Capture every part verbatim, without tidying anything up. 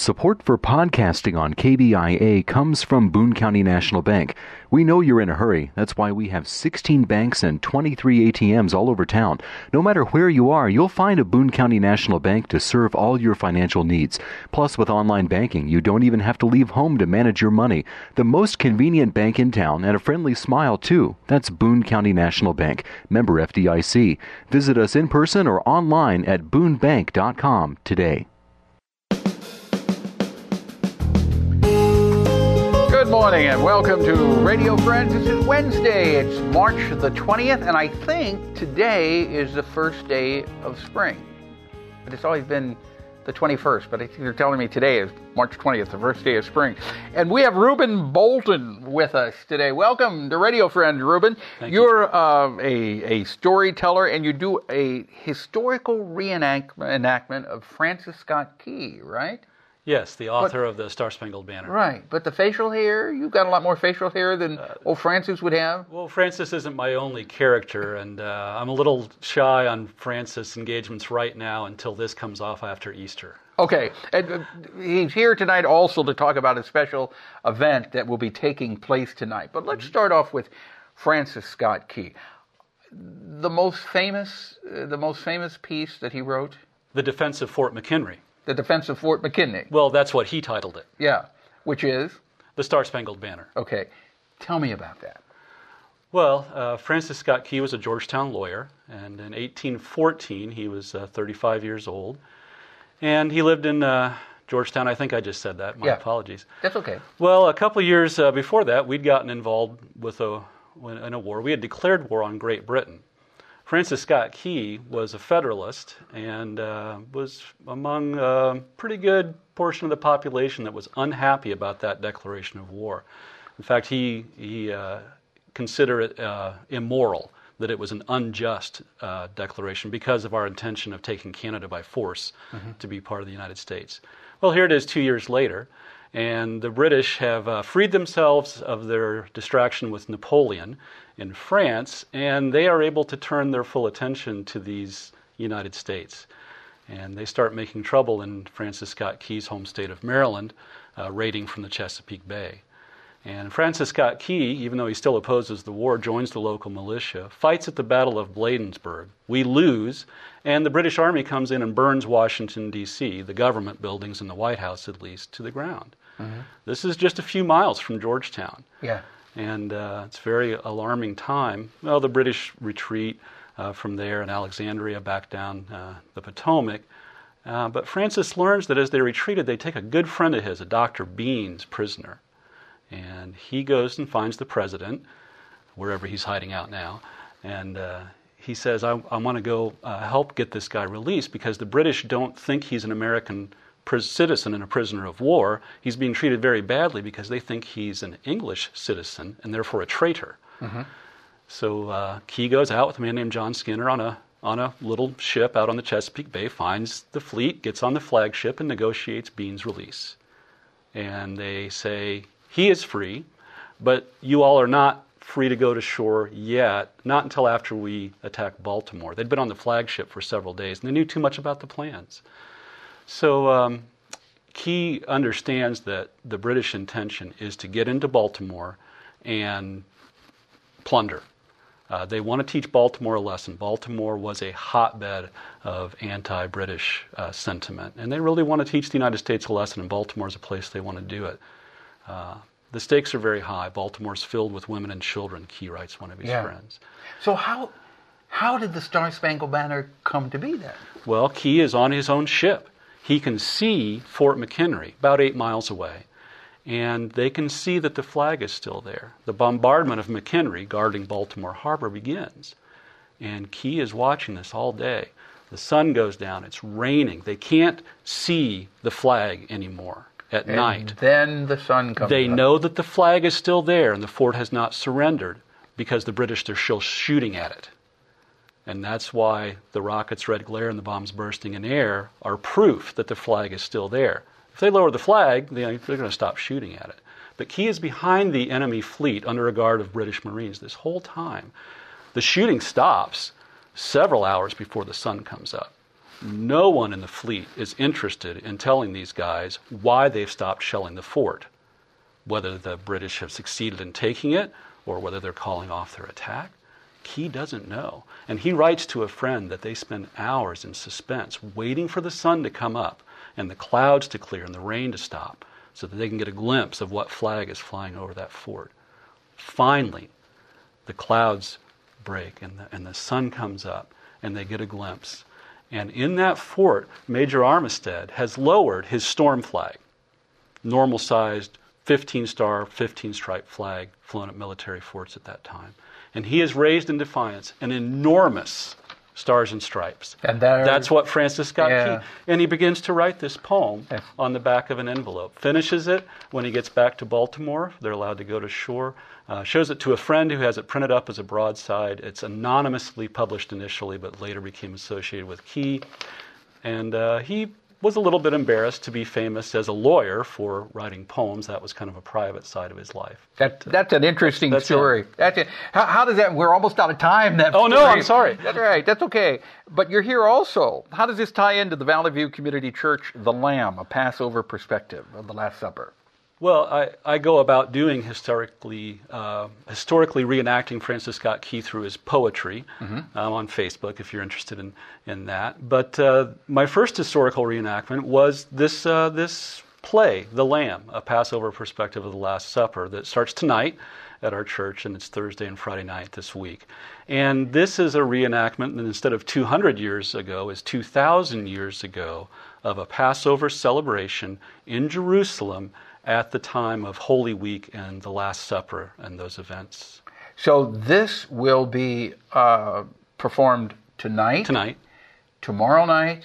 Support for podcasting on K B I A comes from Boone County National Bank. We know you're in a hurry. That's why we have sixteen banks and twenty-three A T Ms all over town. No matter where you are, you'll find a Boone County National Bank to serve all your financial needs. Plus, with online banking, you don't even have to leave home to manage your money. The most convenient bank in town and a friendly smile, too. That's Boone County National Bank, member F D I C. Visit us in person or online at boone bank dot com today. Good morning and welcome to Radio Friends. This is Wednesday. It's March the twentieth, and I think today is the first day of spring. But it's always been the twenty-first, but I think they're telling me today is March twentieth, the first day of spring. And we have Reuben Bolton with us today. Welcome to Radio Friends, Reuben. Thank You're you. uh, a, a storyteller, and you do a historical reenactment of Francis Scott Key, right? Yes, the author But- of the Star-Spangled Banner. Right, but the facial hair, you've got a lot more facial hair than Uh, old Francis would have. Well, Francis isn't my only character, and uh, I'm a little shy on Francis engagements right now until this comes off after Easter. Okay, and uh, he's here tonight also to talk about a special event that will be taking place tonight. But let's start off with Francis Scott Key. The most famous, uh, the most famous piece that he wrote, The Defense of Fort McHenry. The Defense of Fort McKinley. Well, that's what he titled it, Yeah, which is, the Star-Spangled Banner. okay, tell me about that. Well, uh, Francis Scott Key was a Georgetown lawyer, and in eighteen fourteen he was uh, thirty-five years old, and he lived in uh, Georgetown. I think I just said that. My Yeah. apologies. That's okay. Well, a couple of years uh, before that, we'd gotten involved with a in a war. We had declared war on Great Britain. Francis Scott Key was a Federalist and uh, was among a pretty good portion of the population that was unhappy about that declaration of war. In fact, he he uh, considered it uh, immoral, that it was an unjust uh, declaration because of our intention of taking Canada by force mm-hmm. to be part of the United States. Well, here it is two years later, and the British have uh, freed themselves of their distraction with Napoleon in France, and they are able to turn their full attention to these United States. And they start making trouble in Francis Scott Key's home state of Maryland, uh, raiding from the Chesapeake Bay. And Francis Scott Key, even though he still opposes the war, joins the local militia, fights at the Battle of Bladensburg. We lose, and the British Army comes in and burns Washington, D C, the government buildings and the White House at least, to the ground. Mm-hmm. This is just a few miles from Georgetown. Yeah. And uh, it's a very alarming time. Well, the British retreat uh, from there in Alexandria back down uh, the Potomac. Uh, but Francis learns that as they retreated, they take a good friend of his, a Doctor Beans, prisoner. And he goes and finds the president, wherever he's hiding out now. And uh, he says, I, I want to go uh, help get this guy released because the British don't think he's an American pris- citizen and a prisoner of war. He's being treated very badly because they think he's an English citizen and therefore a traitor. Mm-hmm. So uh, Key goes out with a man named John Skinner on a on a little ship out on the Chesapeake Bay, finds the fleet, gets on the flagship, and negotiates Beans' release. And they say, he is free, but you all are not free to go to shore yet, not until after we attack Baltimore. They'd been on the flagship for several days, and they knew too much about the plans. So um, Key understands that the British intention is to get into Baltimore and plunder. Uh, they want to teach Baltimore a lesson. Baltimore was a hotbed of anti-British uh, sentiment, and they really want to teach the United States a lesson, and Baltimore is a place they want to do it. Uh, the stakes are very high. Baltimore's filled with women and children, Key writes one of his Yeah. friends. So how how did the Star-Spangled Banner come to be then? Well, Key is on his own ship. He can see Fort McHenry, about eight miles away, and they can see that the flag is still there. The bombardment of McHenry, guarding Baltimore Harbor, begins, and Key is watching this all day. The sun goes down. It's raining. They can't see the flag anymore. At And night. then the sun comes They up. know that the flag is still there and the fort has not surrendered because the British are still shooting at it. And that's why the rockets' red glare and the bombs bursting in air are proof that the flag is still there. If they lower the flag, they're going to stop shooting at it. But Key is behind the enemy fleet under a guard of British Marines this whole time. The shooting stops several hours before the sun comes up. No one in the fleet is interested in telling these guys why they've stopped shelling the fort, whether the British have succeeded in taking it or whether they're calling off their attack. He doesn't know. And he writes to a friend that they spend hours in suspense waiting for the sun to come up and the clouds to clear and the rain to stop so that they can get a glimpse of what flag is flying over that fort. Finally, the clouds break and the, and the sun comes up and they get a glimpse. And in that fort, Major Armistead has lowered his storm flag, normal-sized fifteen-star, fifteen-stripe flag flown at military forts at that time. And he has raised in defiance an enormous Stars and Stripes. And there, that's what Francis Scott yeah. Key. And he begins to write this poem yes. on the back of an envelope. Finishes it when he gets back to Baltimore. They're allowed to go to shore. Uh, shows it to a friend who has it printed up as a broadside. It's anonymously published initially, but later became associated with Key. And uh, he was a little bit embarrassed to be famous as a lawyer for writing poems. That was kind of a private side of his life. That, that's an interesting that's story. It. That's it. How, how does that, we're almost out of time. That oh, story. no, I'm sorry. That's right. That's okay. But you're here also. How does this tie into the Valley View Community Church, The Lamb, a Passover perspective of the Last Supper? Well, I, I go about doing historically uh, historically reenacting Francis Scott Key through his poetry. Mm-hmm. um, on Facebook if you're interested in, in that. But uh, my first historical reenactment was this uh, this play, The Lamb, a Passover perspective of the Last Supper, that starts tonight at our church, and it's Thursday and Friday night this week. And this is a reenactment, and instead of two hundred years ago, is two thousand years ago, of a Passover celebration in Jerusalem at the time of Holy Week and the Last Supper and those events. So this will be uh, performed tonight, Tonight. tomorrow night,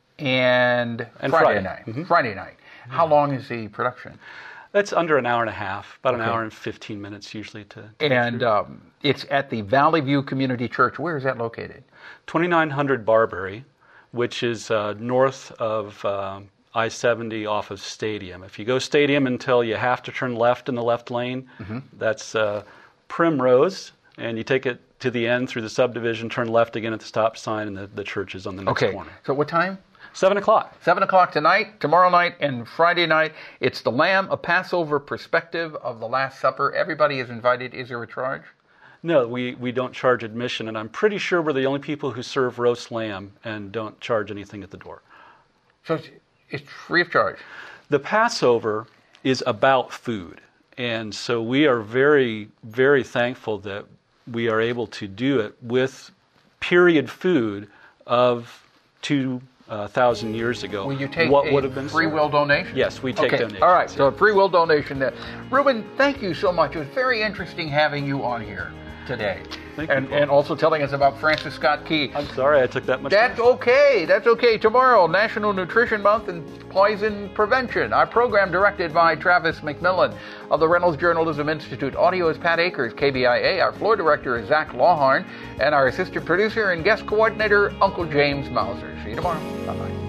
and, And Friday, Friday. night. Mm-hmm. Friday night. How long is the production? That's under an hour and a half, about Okay. an hour and fifteen minutes usually to, to And um, it's at the Valley View Community Church. Where is that located? twenty-nine hundred Barberry, which is uh, north of um, I seventy off of Stadium. If you go Stadium until you have to turn left in the left lane, mm-hmm. that's uh, Primrose, and you take it to the end through the subdivision, turn left again at the stop sign, and the, the church is on the next okay. corner. So what time? Seven o'clock. Seven o'clock tonight, tomorrow night, and Friday night. It's The Lamb, a Passover perspective of the Last Supper. Everybody is invited. Is there a charge? No, we, we don't charge admission, and I'm pretty sure we're the only people who serve roast lamb and don't charge anything at the door. So it's, it's free of charge. The Passover is about food, and so we are very, very thankful that we are able to do it with period food of two uh, thousand years ago. Will you take what a would have been free served. will donation? Yes, we take okay. donations. All right, yeah. so a free will donation there. Reuben, thank you so much. It was very interesting having you on here today. Thank and, you, Paul. and also telling us about Francis Scott Key. I'm sorry I took that much That's time. okay. That's okay. Tomorrow, National Nutrition Month and Poison Prevention. Our program directed by Travis McMillan of the Reynolds Journalism Institute. Audio is Pat Akers, K B I A. Our floor director is Zach Lawhorn. And our assistant producer and guest coordinator, Uncle James Mauser. See you tomorrow. Bye-bye.